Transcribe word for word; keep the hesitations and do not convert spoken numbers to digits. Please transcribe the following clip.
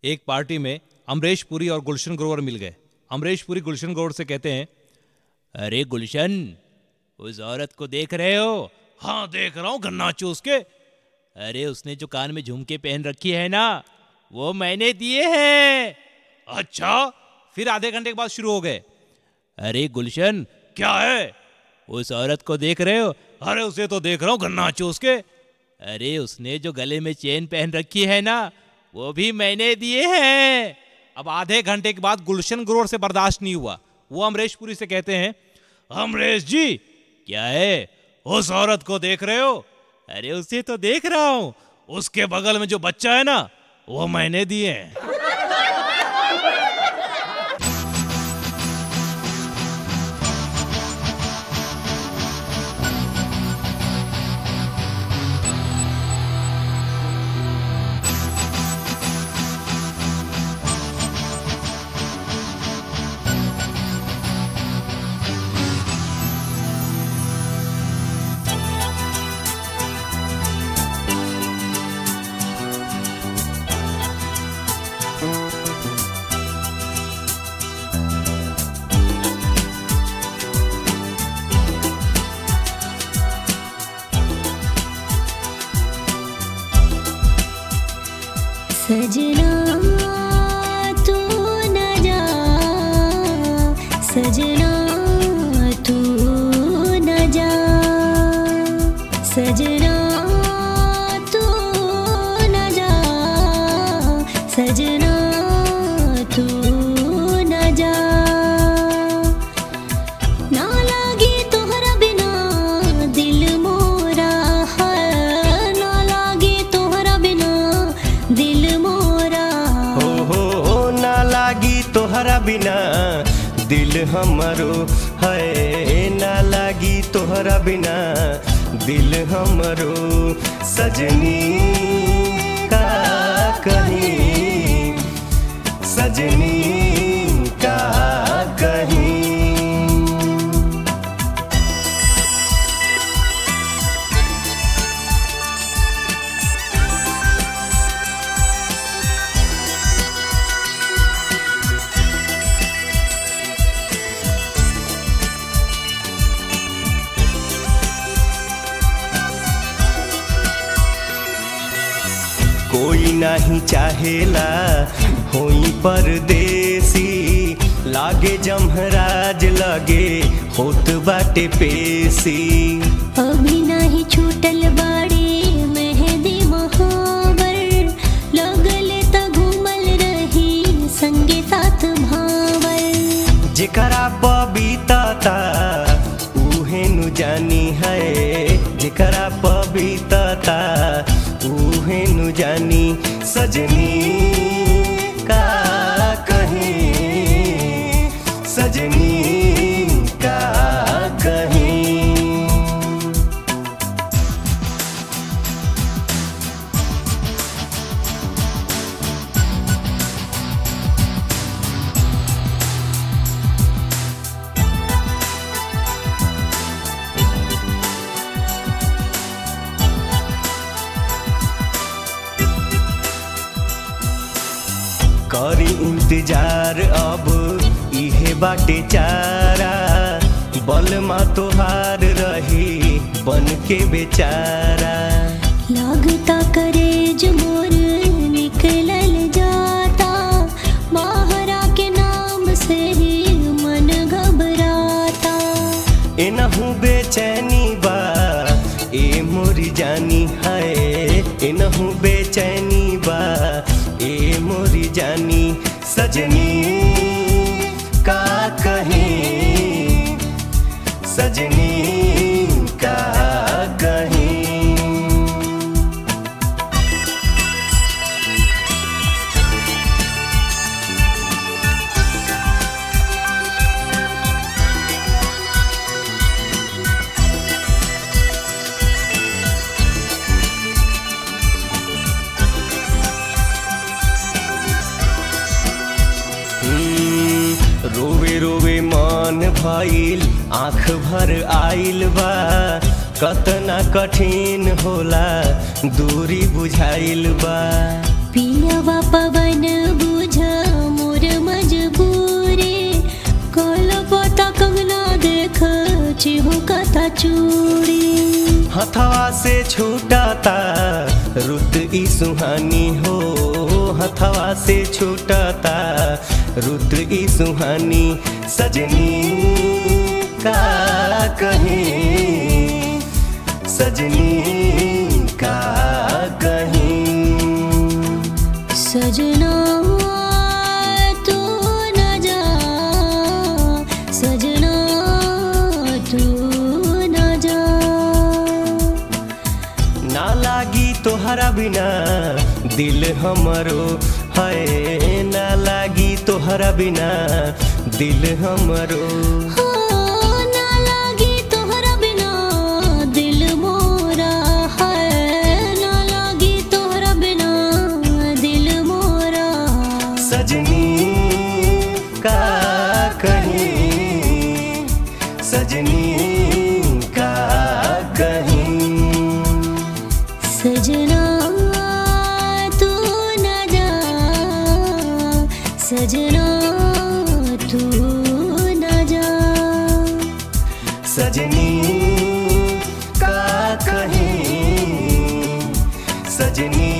एक पार्टी में अमरीश पुरी और गुलशन ग्रोवर मिल गए। अमरीश पुरी गुलशन ग्रोवर से कहते हैं, अरे गुलशन, उस औरत को देख रहे हो? हाँ देख रहा हूँ, गन्ना चूस के। अरे उसने जो कान में झुमके पहन रखी है ना, वो मैंने दिए हैं। अच्छा। फिर आधे घंटे के बाद शुरू हो गए, अरे गुलशन क्या है? उस औरत को देख रहे हो? अरे उसे तो देख रहा हूँ, गन्ना चूस के। अरे उसने जो गले में चेन पहन रखी है ना, वो भी मैंने दिए हैं। अब आधे घंटे के बाद गुलशन ग्रोवर से बर्दाश्त नहीं हुआ, वो अमरीश पुरी से कहते हैं, अमरीश जी क्या है? उस औरत को देख रहे हो? अरे उसे तो देख रहा हूं, उसके बगल में जो बच्चा है ना, वो मैंने दिए हैं। सजना तू न जा, सजना तू न जा, सजना तू न जा, सजना तू न जा। ना लागे तोहरा बिना दिल मोरा है, ना लागे तोहरा बिना दिल तोहरा बिना दिल हमरो है, ना लागी तोहरा बिना दिल हमरो। सजनी का कहीं, सजनी का कहीं। कोई नहीं चाहेला होई परदेसी, लागे जमहराज लगे होत बाटे पेशी। अभी नहीं छूटल बाड़ी मेहंदी महावर, लगले त घूमल रही संगे साथ भावर। जेकरा पवित्रता उहे नु जानी है, जेकरा पवित्रता उहे नु जानी। सजनी का कहीं, सजनी का कहीं। करी इंतजार अब इहे बाटे चारा, बलमा तोहार रही बन के बेचारा। लागता करेज मोर निकलल जाता, माहरा के नाम से ही मन घबराता। एनहु बेचैनी बा ए मोरी जानी है, एनहु बेचैनी बा ए मोरी जानी। सजनी का कहीं, सजनी का कहीं। रोवे रोवे मन भइल, आँख भर आइल बा, कतना कठिन होला दूरी बुझाइल बा। पियवा पवन चूड़ी। हथवा से छूटाता रुत ई सुहानी हो, हथवा से छूटाता रुत ई सुहानी। सजनी का कहीं, सजनी का कहीं। सजना तू न जा, सजना तू न जा। ना लागी तोहरा बिना दिल हमरो है, ना लागी तोहरा बिना दिल हमरो। हो ना लागी तोहरा बिना दिल मोरा है, ना लागी तोहरा बिना दिल मोरा। सजनी का कहीं, सजनी का कहीं। सजना तू न जा, सजना तू न जा। सजनी का कहीं, सजनी